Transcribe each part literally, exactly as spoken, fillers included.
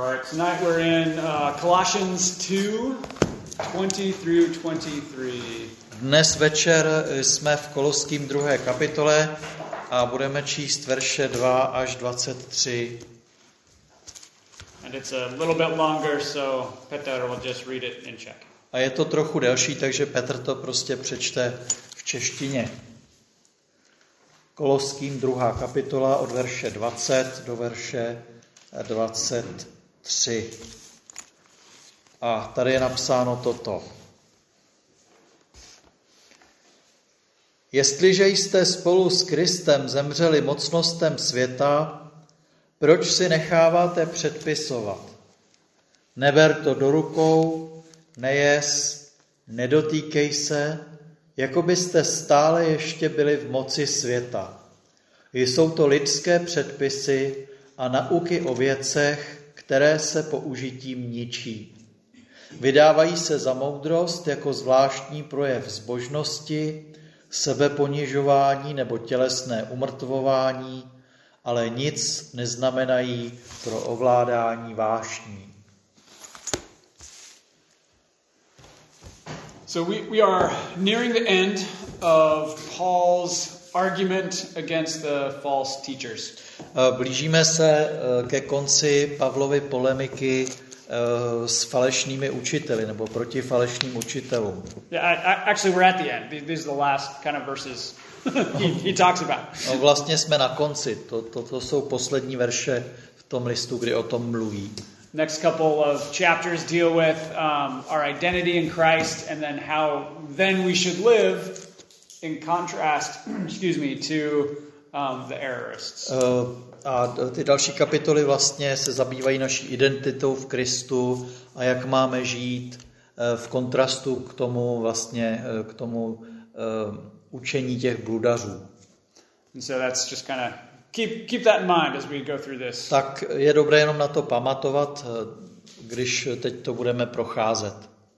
All right, tonight we're in uh, Colossians two, twenty through twenty-three. Dnes večer jsme v Koloským druhé kapitole a budeme číst verše dva až dvacet tři. And it's a little bit longer, so Peter will just read it in Czech. A je to trochu delší, takže Petr to prostě přečte v češtině. Koloským druhá kapitola od verše dvacet do verše dvacet tři. A tady je napsáno toto. Jestliže jste spolu s Kristem zemřeli mocnostem světa, proč si necháváte předpisovat? Neber to do rukou, nejes, nedotýkej se, jako byste stále ještě byli v moci světa. Jsou to lidské předpisy a nauky o věcech, které se použitím ničí. Vydávají se za moudrost jako zvláštní projev zbožnosti, sebeponižování nebo tělesné umrtvování, ale nic neznamenají pro ovládání vášní. So we, we are nearing the end of Paul's argument against the false teachers. Blížíme se ke konci Pavlovy polemiky s falešnými učiteli nebo proti falešným učitelům. Yeah, actually we're at the end. These are the last kind of verses he, he talks about. No, vlastně jsme na konci. To, to, to jsou poslední verše v tom listu, kdy o tom mluví. Next couple of chapters deal with um, our identity in Christ and then how then we should live in contrast, excuse me, to um, the errorists. Uh, a ty další kapitoly vlastně se zabývají naší identitou v Kristu a jak máme žít uh, v kontrastu k tomu vlastně uh, k tomu uh, učení těch bludařů. And so that's just kind of keep keep that in mind as we go through this. Tak je dobré jenom na to pamatovat, když teď to budeme procházet.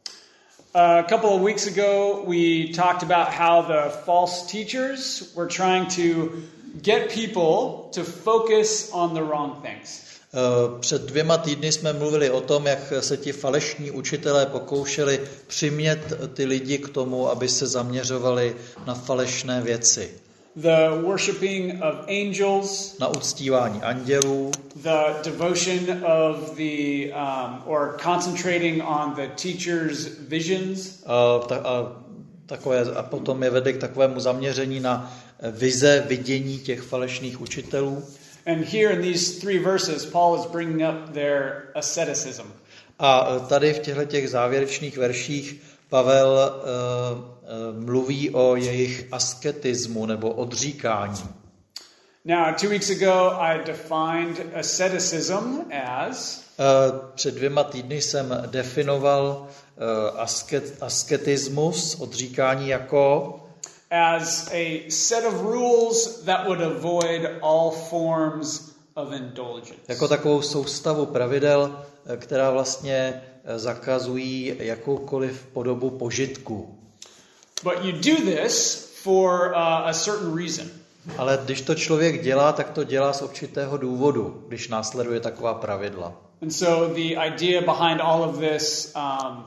A couple of weeks ago we talked about how the false teachers were trying to get people to focus on the wrong things. Před dvěma týdny jsme mluvili o tom, jak se ti falešní učitelé pokoušeli přimět ty lidi k tomu, aby se zaměřovali na falešné věci. The worshiping of angels, na uctívání andělů, the devotion of the um, or concentrating on the teacher's visions, a, ta, a, takové, a potom je vede k takovému zaměření na vize, vidění těch falešných učitelů. And here in these three verses, Paul is bringing up their asceticism. A tady v těchto těch závěrečných verších Pavel uh, uh, mluví o jejich asketismu nebo odříkání. Now, two weeks ago I defined asceticism as uh, před dvěma týdny jsem definoval uh, asket, asketismus, odříkání jako as a set of rules that would avoid all forms of indulgence. Jako takovou soustavu pravidel, která vlastně zakazují jakoukoliv podobu požitku. But you do this for uh, a certain reason. Ale když to člověk dělá, tak to dělá z určitého důvodu, když následuje taková pravidla. And so the idea behind all of this um,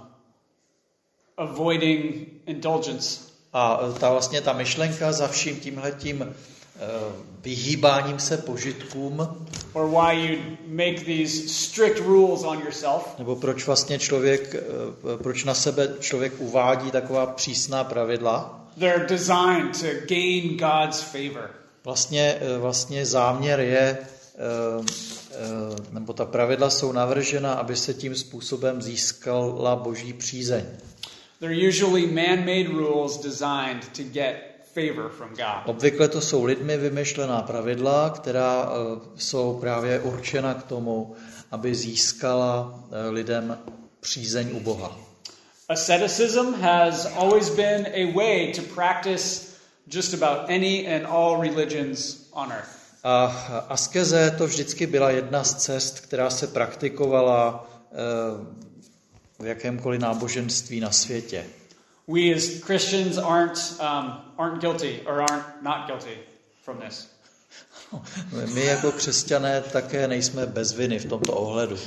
avoiding indulgence. A ta vlastně ta myšlenka za vším tímhletím uh, vyhýbáním se požitkům, or why you make these strict rules on yourself, nebo proč vlastně člověk, uh, proč na sebe člověk uvádí taková přísná pravidla, they're designed to gain God's favor. Vlastně, uh, vlastně záměr je, uh, uh, nebo ta pravidla jsou navržena, aby se tím způsobem získala Boží přízeň. They're usually man-made rules designed to get favor from God. Obvykle to jsou lidmi vymyšlená pravidla, která uh, jsou právě určena k tomu, aby získala uh, lidem přízeň u Boha. Asceticism has always been a way to practice just about any and all religions on earth. A askeze to vždycky byla jedna z cest, která se praktikovala uh, v jakémkoliv náboženství na světě. We as Christians aren't um, aren't guilty or aren't not guilty from this. My jako křesťané také nejsme bez viny v tomto ohledu.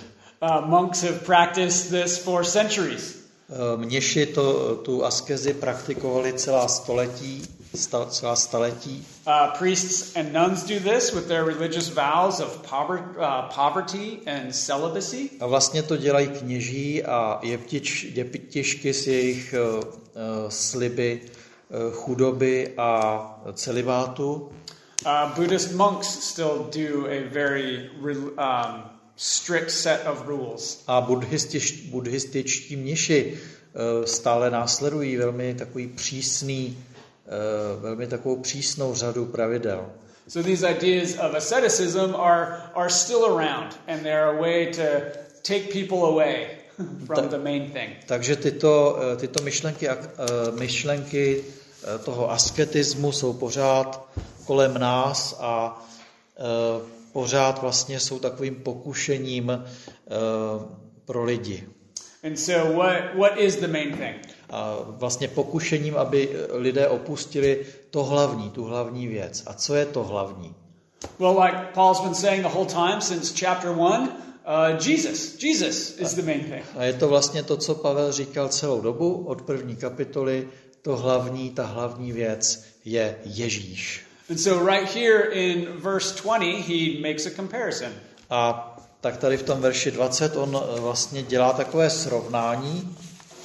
Uh, monks have practiced this for centuries. Mniši to, tu askezi praktikovali celá století, sta, celá staletí. Uh, priests and nuns do this with their religious vows of poverty, uh, poverty and celibacy. A vlastně to dělají kněží a jeptič, jeptišky s jejich uh, uh, sliby uh, chudoby a celibátu. Uh, Buddhist monks still do a very um, strict set of rules. A buddhistič, buddhističtí mniši uh, stále následují velmi takový přísný, uh, velmi takovou přísnou řadu pravidel. So these ideas of asceticism are are still around, and they're a way to take people away from the main thing. Takže tyto tyto myšlenky uh, myšlenky uh, toho asketismu jsou pořád kolem nás a uh, pořád vlastně jsou takovým pokušením uh, pro lidi. And so what what is the main thing? A vlastně pokušením, aby lidé opustili to hlavní, tu hlavní věc. A co je to hlavní? Well, like Paul's been saying the whole time since chapter one, uh, Jesus. Jesus is the main thing. A je to vlastně to, co Pavel říkal celou dobu od první kapitoly. To hlavní, ta hlavní věc je Ježíš. And so right here in verse twenty, he makes a comparison. A tak tady v tom verši dvacet on vlastně dělá takové srovnání.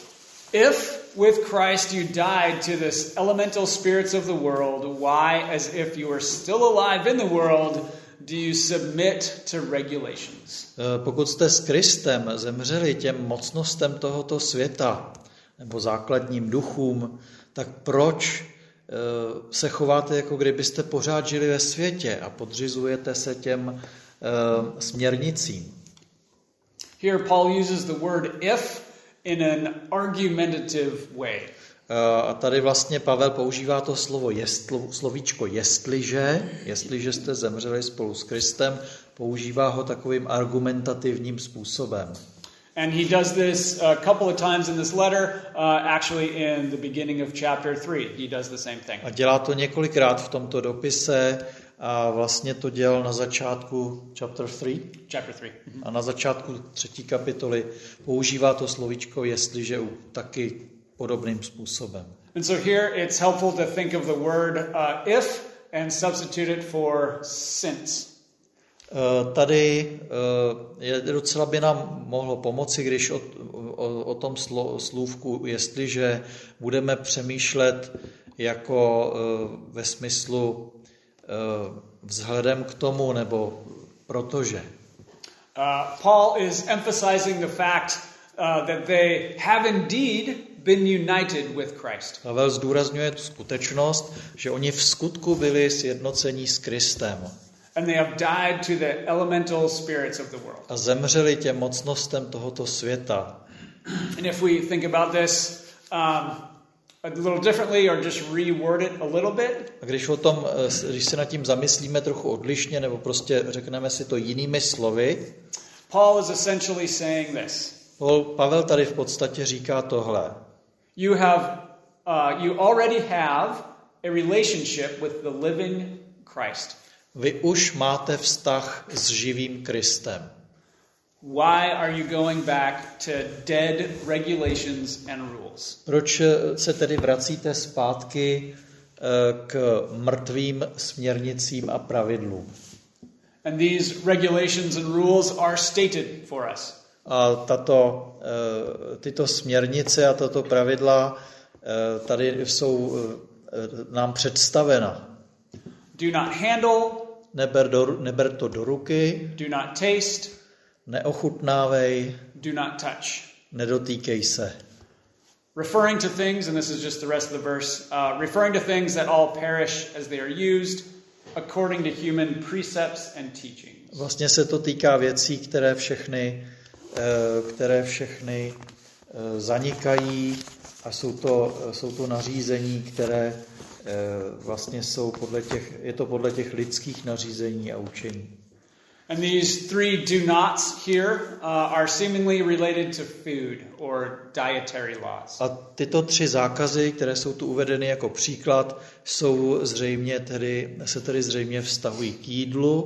If with Christ you died to this elemental spirits of the world, why, as if you were still alive in the world, do you submit to regulations? Pokud jste s Kristem zemřeli těm mocnostem tohoto světa, nebo základním duchům, tak proč se chováte, jako kdybyste pořád žili ve světě a podřizujete se těm uh, směrnicím? Here Paul uses the word if in an argumentative way. Uh, a tady vlastně Pavel používá to slovo jestl, slovíčko jestliže, jestliže jste zemřeli spolu s Kristem, používá ho takovým argumentativním způsobem. And he does this a couple of times in this letter, uh, actually in the beginning of chapter three. He does the same thing. A dělá to několikrát v tomto dopise a vlastně to dělal na začátku chapter three. Chapter three. A na začátku třetí kapitoly používá to slovíčko jestliže taky podobným způsobem. And so here it's helpful to think of the word uh, if and substitute it for since. Tady je docela by nám mohlo pomoci, když o, o, o tom slo, slůvku, jestliže budeme přemýšlet jako ve smyslu vzhledem k tomu, nebo protože. Uh, Paul is emphasizing the fact uh, that they have indeed been united with Christ. Pavel zdůrazňuje tu skutečnost, že oni v skutku byli sjednocení s Kristem. And they have died to the elemental spirits of the world. A zemřeli těm mocnostem tohoto světa. And if we think about this um, a little differently or just reword it a little bit. A když o tom, když se nad tím zamyslíme trochu odlišně, nebo prostě řekneme si to jinými slovy, Paul is essentially saying this. Pavel tady v podstatě říká tohle. You have, uh, you already have a relationship with the living Christ. Vy už máte vztah s živým Kristem. Why are you going back to dead regulations and rules? Proč se tedy vracíte zpátky k mrtvým směrnicím a pravidlům? And these regulations and rules are stated for us. A tato, tyto směrnice a tato pravidla tady jsou nám představena. Do not handle. Neber, do, neber to do ruky. Do not taste. Neochutnávej. Do not touch. Nedotýkej se. Referring to things, and this is just the rest of the verse, uh, referring to things that all perish as they are used according to human precepts and teachings. Vlastně se to týká věcí, které všechny, které všechny zanikají a jsou to, jsou to nařízení, které vlastně jsou podle těch, je to podle těch lidských nařízení a učení. And these three do nots here uh, are seemingly related to food or dietary laws. A tyto tři zákazy, které jsou tu uvedeny jako příklad, jsou zřejmě tedy, se tedy zřejmě vztahují k jídlu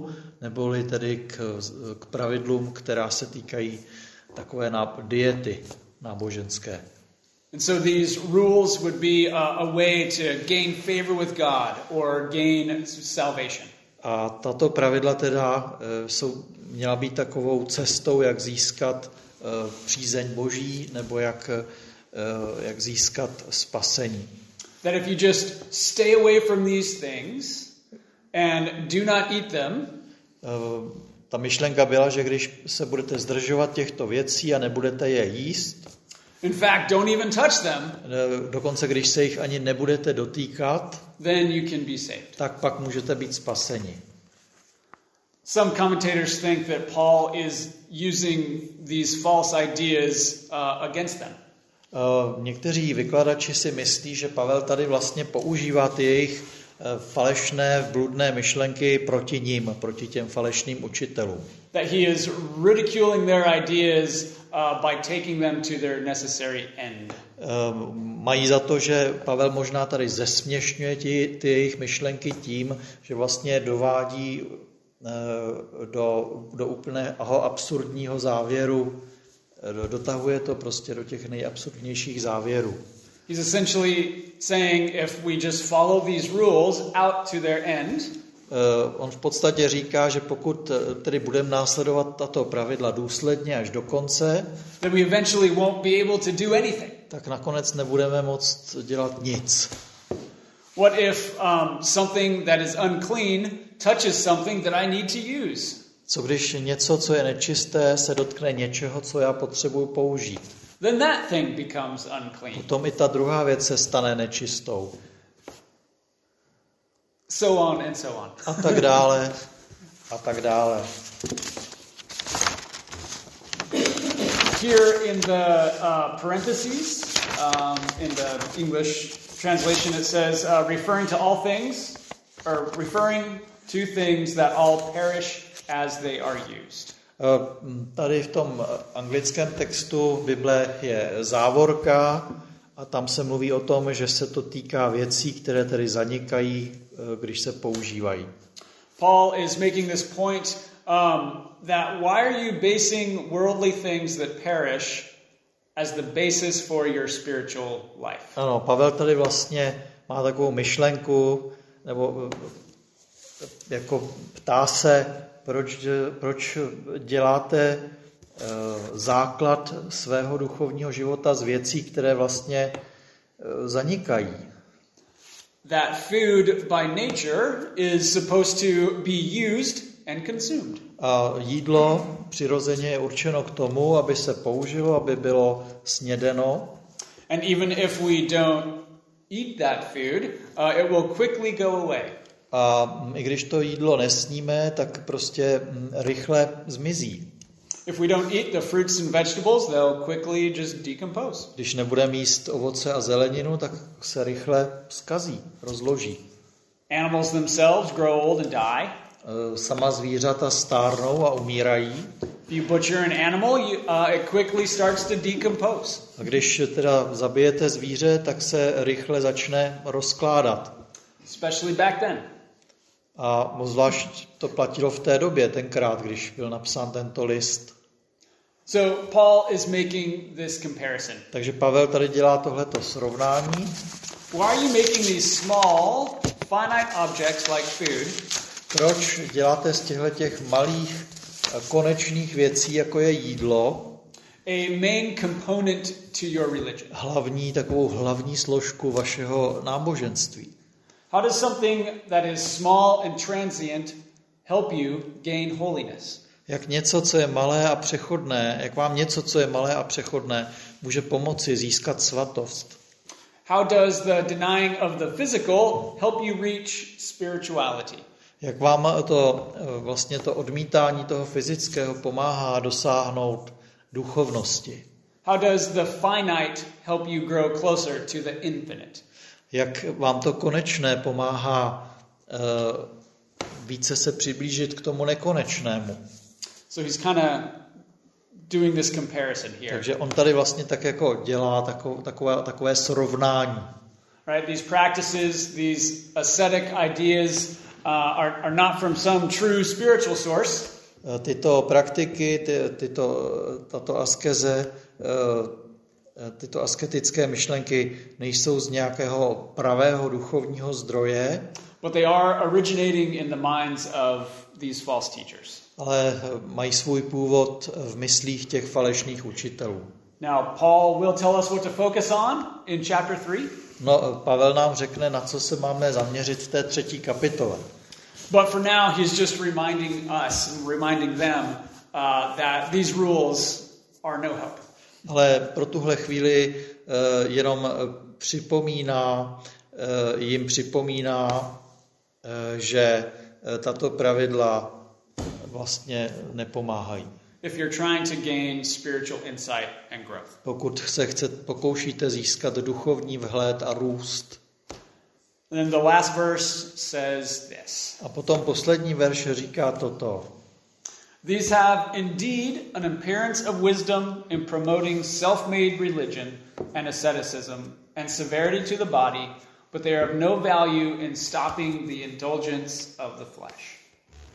neboli tedy k, k pravidlům, která se týkají takové ná, diety náboženské. And so these rules would be a, a way to gain favor with God or gain salvation. A tato pravidla teda e, jsou, měla být takovou cestou, jak získat e, přízeň Boží nebo jak, e, jak získat spasení. That if you just stay away from these things and do not eat them, e, ta myšlenka byla, že když se budete zdržovat těchto věcí a nebudete je jíst, in fact, don't even touch them, dokonce když se jich ani nebudete dotýkat, then you can be saved. Tak pak můžete být spaseni. Some commentators think that Paul is using these false ideas uh, against them. Uh, někteří vykladači si myslí, že Pavel tady vlastně používá ty jejich uh, falešné, bludné myšlenky proti ním, proti těm falešným učitelům. That he is ridiculing their ideas uh, by taking them to their necessary end. Uh, mají za to, že Pavel možná tady zesměšňuje ty, ty jejich myšlenky tím, že vlastně dovádí uh, do, do úplného absurdního závěru, dotahuje to prostě do těch nejabsurdnějších závěrů. He's essentially saying if we just follow these rules out to their end, uh, on v podstatě říká, že pokud tedy budeme následovat tato pravidla důsledně až do konce, then we eventually won't be able to do anything. Tak nakonec nebudeme moct dělat nic. What if um, something that is unclean touches something that I need to use? Co když něco, co je nečisté, se dotkne něčeho, co já potřebuji použít? Then that thing becomes unclean. Potom i ta druhá věc se stane nečistou. So on and so on. A tak dále, a tak dále. Here in the uh, parentheses, um, in the English translation, it says, uh, referring to all things, or referring to things that all perish as they are used. Tady v tom anglickém textu Bible je závorka a tam se mluví o tom, že se to týká věcí, které tedy zanikají, když se používají. Paul is making this point um, that why are you basing worldly things that perish as the basis for your spiritual life? Ano, Pavel tady vlastně má takovou myšlenku, nebo jako ptá se, proč, proč děláte uh, základ svého duchovního života z věcí, které vlastně uh, zanikají. That food by nature is supposed to be used and consumed. A jídlo přirozeně je určeno k tomu, aby se použilo, aby bylo snědeno. And even if we don't eat that food, uh, it will quickly go away. A i když to jídlo nesníme, tak prostě rychle zmizí. If we don't eat the fruits and vegetables, they'll quickly just decompose. Když nebudeme jíst ovoce a zeleninu, tak se rychle zkazí, rozloží. Animals themselves grow old and die. Sama zvířata stárnou a umírají. If you butcher an animal, you, uh, it quickly starts to decompose. A když teda zabijete zvíře, tak se rychle začne rozkládat. Especially back then. A zvlášť to platilo v té době, tenkrát, když byl napsán tento list. So Paul is making this comparison. Takže Pavel tady dělá tohleto srovnání. Why are you making these small, finite objects like food? Proč děláte z těchto těch malých konečných věcí, jako je jídlo, a main component to your religion? Hlavní, takovou hlavní složku vašeho náboženství. How does something that is small and transient help you gain holiness? Jak něco, co je malé a přechodné, jak vám něco, co je malé a přechodné, může pomoci získat svatost? How does the denying of the physical help you reach spirituality? Jak vám to vlastně to odmítání toho fyzického pomáhá dosáhnout duchovnosti? How does the finite help you grow closer to the infinite? Jak vám to konečné pomáhá uh, více se přiblížit k tomu nekonečnému? So he's kind of doing this comparison here. Takže on tady vlastně tak jako dělá takové, takové, takové srovnání. Right, these practices, these ascetic ideas are, are not from some true spiritual source. Tyto praktiky, ty, tyto, tato askeze, tyto asketické myšlenky nejsou z nějakého pravého duchovního zdroje, but they are originating in the minds of these false teachers. Ale mají svůj původ v myslích těch falešných učitelů. Now, Paul will tell us what to focus on in chapter three. No, Pavel nám řekne, na co se máme zaměřit v té třetí kapitole. But for now, he's just reminding us, reminding them uh, that these rules are no help. Ale pro tuhle chvíli uh, jenom připomíná, uh, jim připomíná, uh, že uh, tato pravidla vlastně nepomáhají. If you're trying to gain spiritual insight and growth. Pokud se chce, pokoušíte získat duchovní vhled a růst. And then the last verse says this. A potom poslední verš říká toto. These have indeed an appearance of wisdom in promoting self-made religion and asceticism and severity to the body, but they are of no value in stopping the indulgence of the flesh.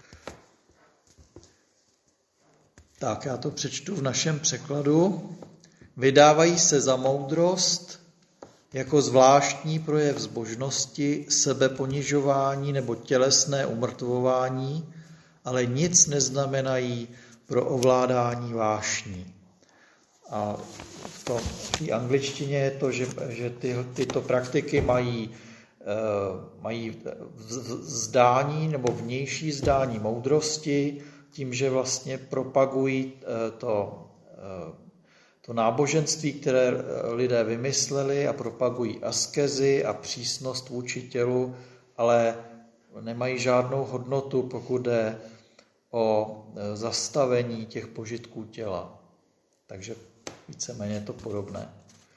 Tak, já to přečtu v našem překladu. Vydávají se za moudrost jako zvláštní projev zbožnosti, sebeponižování nebo tělesné umrtvování, ale nic neznamenají pro ovládání vášní. A v tom, v té angličtině je to, že, že ty, tyto praktiky mají, uh, mají zdání nebo vnější zdání moudrosti, tím, že vlastně propagují to, to náboženství, které lidé vymysleli a propagují askezi a přísnost vůči tělu, ale nemají žádnou hodnotu, pokud jde o zastavení těch požitků těla. Takže víceméně je to podobné.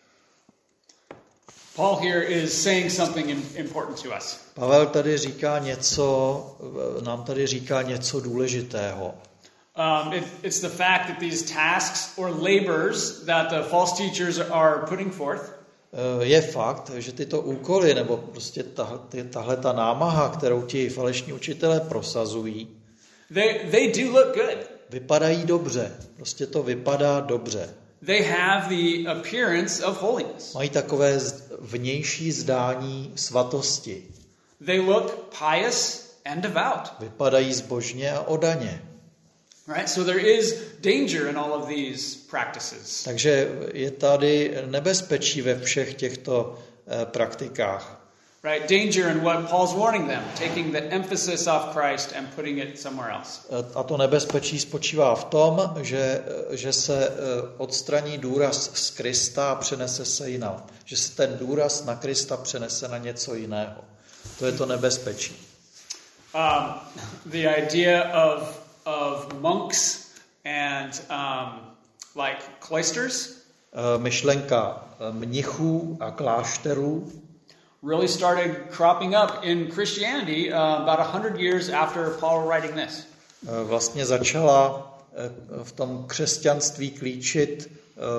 Paul here is saying something important to us. Pavel tady říká něco, nám tady říká něco důležitého. Um, it, it's the fact that these tasks or labors that the false teachers are putting forth je fakt, že tyto úkoly nebo prostě tahle ta námaha, kterou ti falešní učitelé prosazují, they, they do look good. Vypadají dobře. Prostě to vypadá dobře. They have the appearance of holiness. Mají takové vnější zdání svatosti. They look pious and devout. Vypadají zbožně a oddaně. Right? So there is danger in all of these practices. Takže je tady nebezpečí ve všech těchto eh, praktikách. Right? Danger in what Paul's warning them, taking the emphasis off Christ and putting it somewhere else. A to nebezpečí spočívá v tom, že, že se odstraní důraz z Krista a přenese se jinam. Že se ten důraz na Krista přenese na něco jiného. To je to nebezpečí. Um, the idea of, of monks and um, like cloisters. Myšlenka mnichů a klášterů really started cropping up in Christianity uh, about a hundred years after Paul writing this. Vlastně začala v tom křesťanství klíčit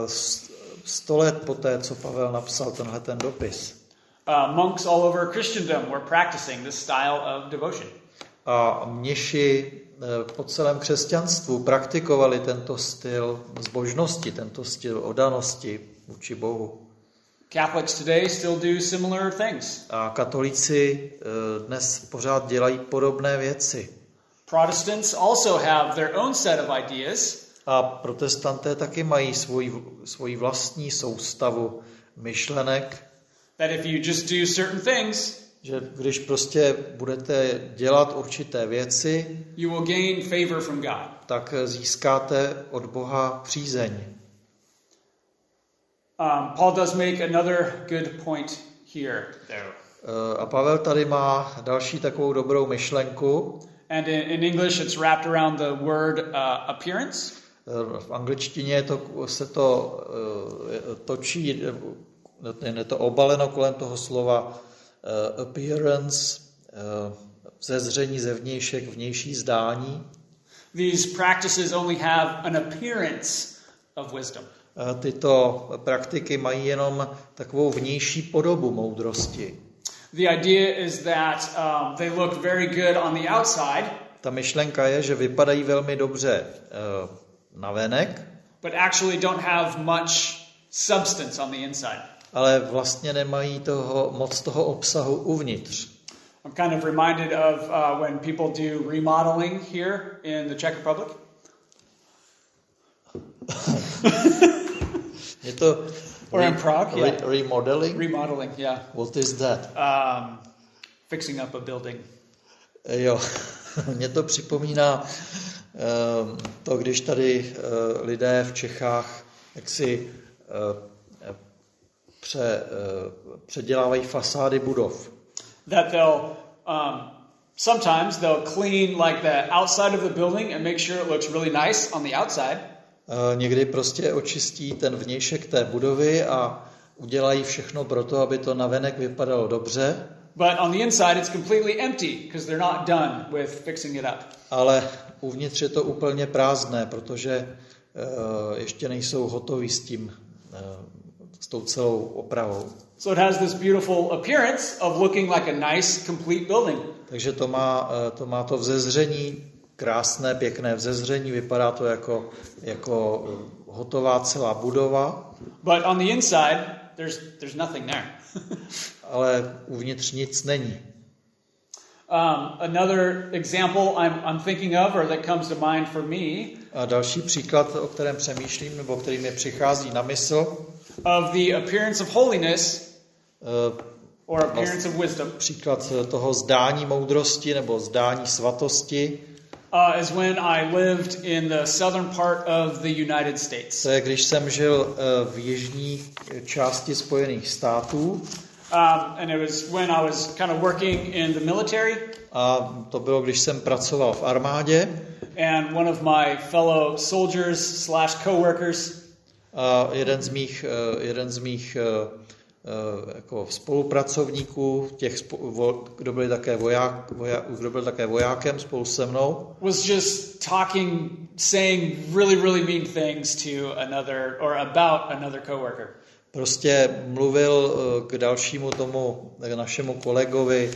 sto let poté, co Pavel napsal tenhle ten dopis. Uh, monks all over Christendom were practicing this style of devotion. A mniši po celém křesťanstvu praktikovali tento styl zbožnosti, tento styl oddanosti vůči Bohu. Catholics today still do similar things. A katolíci dnes pořád dělají podobné věci. Protestants also have their own set of ideas. A protestanté taky mají svoji, svoji vlastní soustavu myšlenek. That if you just do certain things, že když prostě budete dělat určité věci, you will gain favor from God. Tak získáte od Boha přízeň. Um, Paul does make another good point here, though. A Pavel tady má další takovou dobrou myšlenku. And in, in English it's wrapped around the word uh, appearance. V angličtině to, se to uh, točí, je to obaleno kolem toho slova uh, appearance, uh, zezření, zevnějšek, vnější zdání. These practices only have an appearance of wisdom. Tyto praktiky mají jenom takovou vnější podobu moudrosti. The idea is that um, they look very good on the outside. Ta myšlenka je, že vypadají velmi dobře uh, navenek, but actually don't have much substance on the inside. Ale vlastně nemají toho, moc toho obsahu uvnitř. I'm kind of reminded of uh, when people do remodeling here in the Czech Republic. Je to or in Prague, re, yeah. remodeling? Remodeling, yeah. What is that? Um, fixing up a building. Jo, mě to připomíná uh, to, když tady uh, lidé v Čechách jaksi uh, pře, uh, předělávají fasády budov. That they'll um, sometimes they'll clean like the outside of the building and make sure it looks really nice on the outside. Uh, někdy prostě očistí ten vnějšek té budovy a udělají všechno pro to, aby to navenek vypadalo dobře. But on the inside it's completely empty because they're not done with fixing it up. Ale uvnitř je to úplně prázdné, protože uh, ještě nejsou hotoví s tím, uh, s tou celou opravou. So it has this beautiful appearance of looking like a nice, complete building. Takže to má, uh, to má to vzezření, krásné, pěkné vzezření, vypadá to jako, jako hotová celá budova. But on the inside, there's, there's nothing there. Ale uvnitř nic není. Um, another example I'm, I'm thinking of, or that comes to mind for me, A další příklad, o kterém přemýšlím, nebo který mi přichází na mysl, of the appearance of holiness, uh, or appearance of wisdom, příklad toho zdání moudrosti nebo zdání svatosti, uh, is when I lived in the southern part of the United States. To je, když jsem žil uh, v jižní části Spojených států. Um, and it was when I was kind of working in the military. A to bylo, když jsem pracoval v armádě. And one of my fellow soldiers slash coworkers. A jeden z mých, uh, jeden z mých uh, uh, jako spolupracovníků, těch, spo, kdo byli také voják, voják, kdo byl také vojákem spolu se mnou, was just talking, saying really, really mean things to another or about another coworker. Prostě mluvil k dalšímu tomu, k našemu kolegovi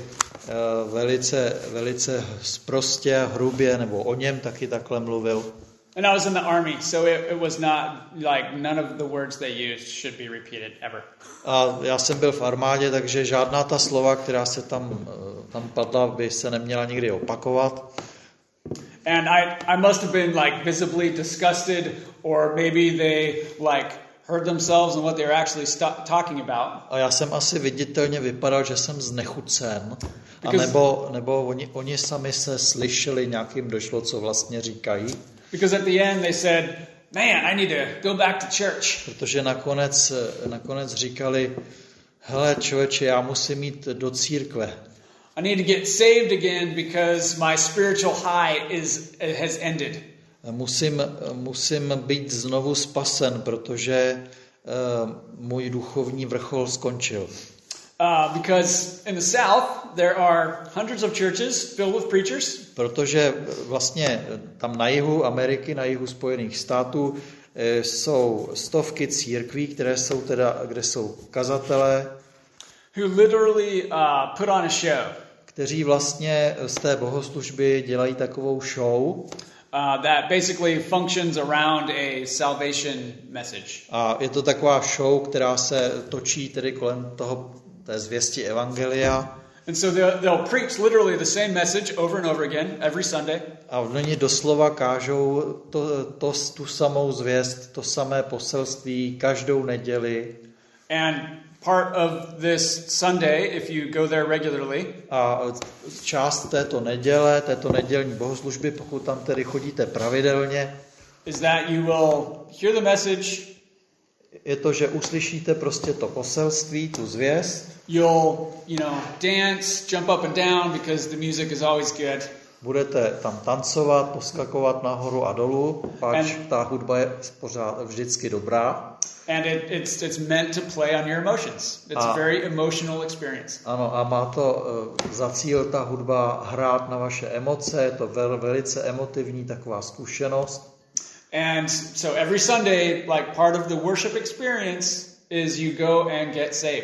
velice, velice sprostě a hrubě, nebo o něm taky takhle mluvil. And I was in the army, so it, it was not like none of the words they used should be repeated ever. A já jsem byl v armádě, takže žádná ta slova, která se tam, tam padla, by se neměla nikdy opakovat. And I, I must have been like visibly disgusted, or maybe they like heard themselves and what they were actually st- talking about. A já jsem asi viditelně vypadal, že jsem znechucen. A nebo, nebo oni, oni sami se slyšeli, nějakým došlo, co vlastně říkají. Because at the end they said, man, I need to go back to church. Protože nakonec, nakonec říkali, hele člověče, já musím jít do církve. I need to get saved again because my spiritual high is has ended. Musím, musím být znovu spasen, protože uh, můj duchovní vrchol skončil. Uh, because in the South there are hundreds of churches filled with preachers. Protože vlastně tam na jihu Ameriky, na jihu Spojených států jsou stovky církví, které jsou teda, kde jsou kazatelé, who literally uh, put on a show. Kteří vlastně z té bohoslužby dělají takovou show. Uh, that basically functions around a salvation message. A je to taková show, která se točí tedy kolem toho té zvěsti evangelia. And so they'll, they'll preach literally the same message over and over again every Sunday. A oni doslova kážou to, to, tu samou zvěst, to samé poselství každou neděli. And part of this Sunday, if you go there regularly, a část této neděle, této nedělní bohoslužby, pokud tam tedy chodíte pravidelně, is that you will hear the message. Je to, že uslyšíte prostě to poselství, tu zvěst. You'll, you know, dance, jump up and down because the music is always good. Budete tam tancovat, poskakovat nahoru a dolů, pač ta hudba je pořád vždycky dobrá. And it, it's it's meant to play on your emotions. It's a, a very emotional experience. Ano, a má to uh, za cíl ta hudba hrát na vaše emoce, je to vel, velice emotivní taková zkušenost. And so every Sunday, like part of the worship experience is you go and get saved.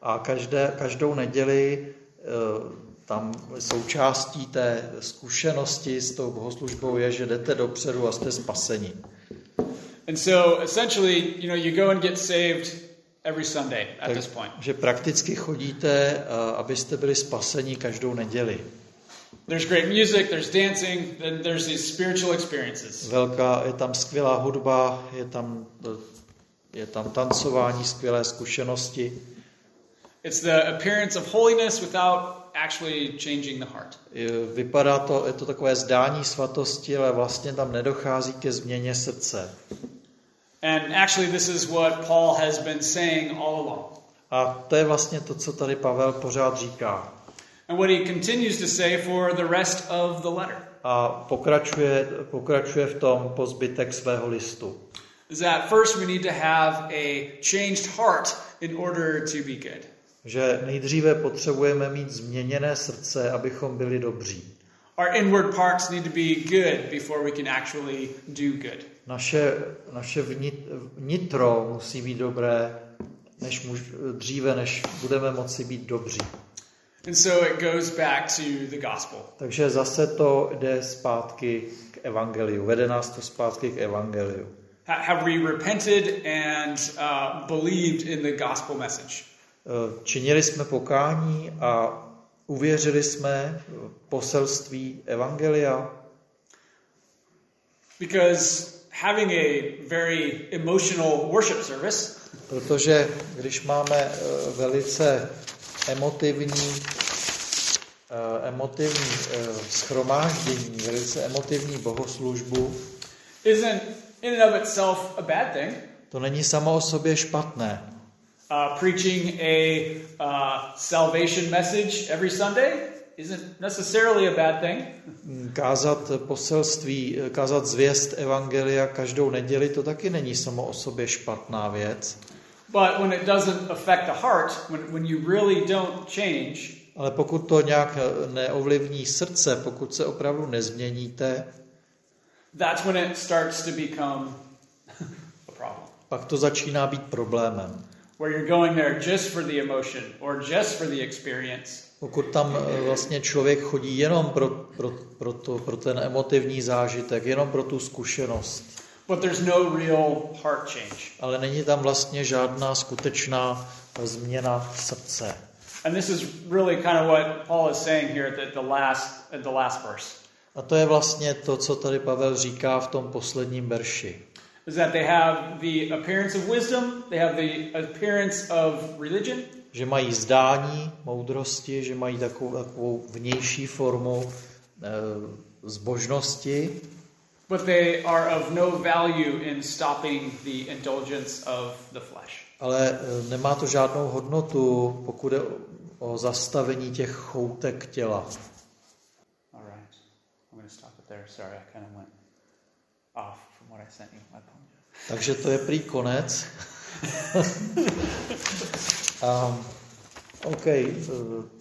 a každé, každou neděli tam součástí té zkušenosti s tou bohoslužbou je, že jdete dopředu a jste spaseni. And so essentially, you know, you go and get saved every Sunday at tak, this point. Že prakticky chodíte, abyste byli spaseni každou neděli. There's great music, there's dancing, then there's these spiritual experiences. Velká, je tam skvělá hudba, je tam, je tam tancování, skvělé zkušenosti. It's the appearance of holiness without actually changing the heart. Vypadá to, je to takové zdání svatosti, ale vlastně tam nedochází ke změně srdce. And actually this is what Paul has been saying all along. A to je vlastně to, co tady Pavel pořád říká. And what he continues to say for the rest of the letter. A pokračuje, pokračuje v tom po zbytek svého listu. Is that first we need to have a changed heart in order to be good. Že nejdříve potřebujeme mít změněné srdce, abychom byli dobří. Our inward parts need to be good before we can actually do good. Naše, naše vnitro musí být dobré než muž, dříve, než budeme moci být dobří. And so it goes back to the gospel. Takže zase to jde zpátky k evangeliu. Vede nás to zpátky k evangeliu. Have we repented and uh, believed in the gospel message? Činili jsme pokání a uvěřili jsme poselství evangelia. Because having a very emotional worship service, protože když máme velice emotivní emotivní shromáždění, velice emotivní bohoslužbu, isn't in and of itself a bad thing. To není samo o sobě špatné. Uh, preaching a uh, salvation message every Sunday isn't necessarily a bad thing. Kázat poselství, kázat zvěst evangelia každou neděli, to taky není samo o sobě špatná věc. But when it doesn't affect the heart, when, when you really don't change, ale pokud to nějak neovlivní srdce, pokud se opravdu nezměníte, that's when it starts to become a problem. Pak to začíná být problémem. Where you're going there just for the emotion or just for the experience. Pokud tam vlastně člověk chodí jenom pro, pro, pro, to, pro ten emotivní zážitek, jenom pro tu zkušenost. But there's no real heart change. Ale není tam vlastně žádná skutečná změna srdce. And this is really kind of what Paul is saying here at the, the last at the last verse. A to je vlastně to, co tady Pavel říká v tom posledním verši. Is that they have the appearance of wisdom, they have the appearance of religion. Že mají zdání moudrosti, že mají takovou, takovou vnější formu e, zbožnosti. But they are of no value in stopping the indulgence of the flesh. Ale e, nemá to žádnou hodnotu, pokud je o, o zastavení těch choutek těla. All right. I'm going to stop it there. Sorry, I kind of went off from what I sent you. I apologize. Takže to je prý konec. um, OK,